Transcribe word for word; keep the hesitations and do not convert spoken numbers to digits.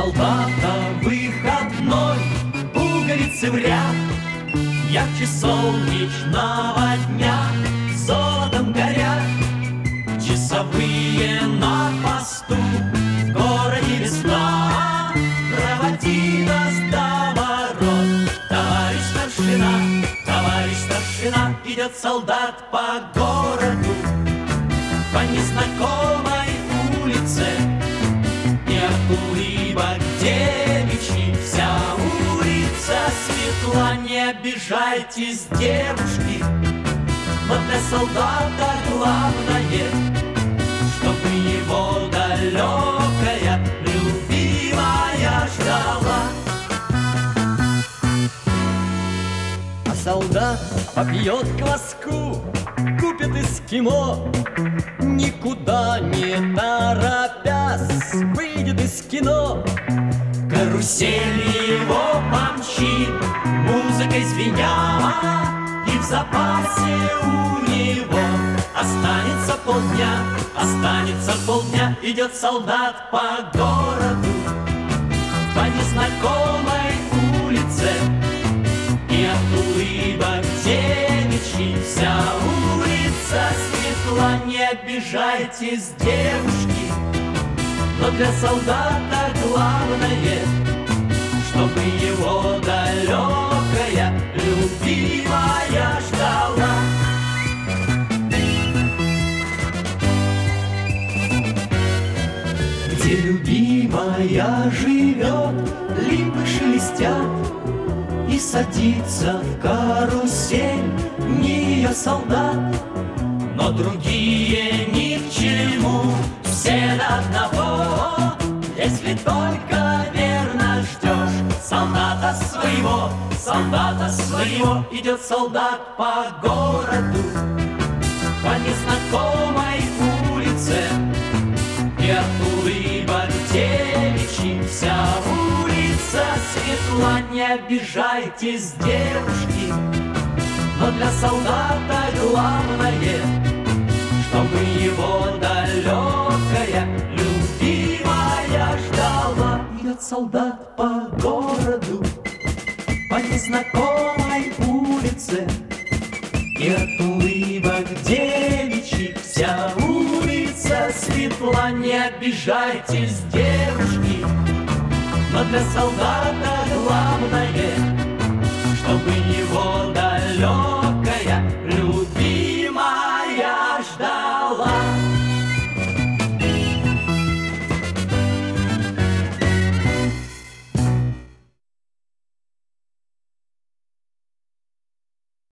солдата выходной, пуговицы в ряд, ярче солнечного дня, золотом горят часовые на посту. В городе весна, проводи нас до ворот. Товарищ старшина, товарищ старшина, идет солдат по городу, по незнакомой улице. И от улыбок девичьих вся улица светла. Не обижайтесь, девушки, но для солдата главное, чтобы его далекая любимая ждала. А солдат попьет кваску, купит эскимо, никуда не торопясь выйдет из кино. Карусель его помчит, музыкой звеня, и в запасе у него останется полдня, останется полдня. Идет солдат по городу, по незнакомой улице, и от улыбок девичьих вся улица светла. Не обижайтесь, девушки, но для солдата главное, чтобы его далекая любимая ждала. Где любимая живет, липы шелестят, и садится в карусель не ее солдат. Но другие ни к чему, все до одного, если только верно ждешь солдата своего, солдата своего. Идет солдат по городу, по незнакомой улице, и от улыбок девичьих вся улица светла. Не обижайтесь, девушки, но для солдата главное, чтобы его далекая любимая ждала. Идет солдат по городу, по незнакомой улице, и от улыбок девичьих вся улица светла. Не обижайтесь, девушки, но для солдата главное, чтобы его далекая